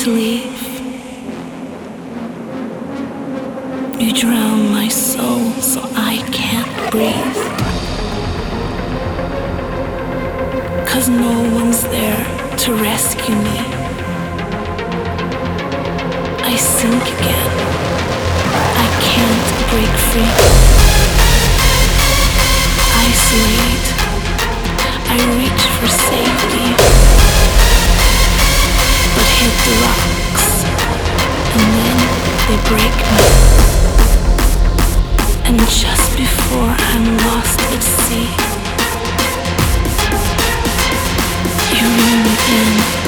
to leave. You drown my soul so I can't breathe. 'Cause no one's there to rescue me. I sink again. I can't break free. Isolate. I reach for safety, but hit the rocks, and then they break me. And just before I'm lost at sea, you reel me in.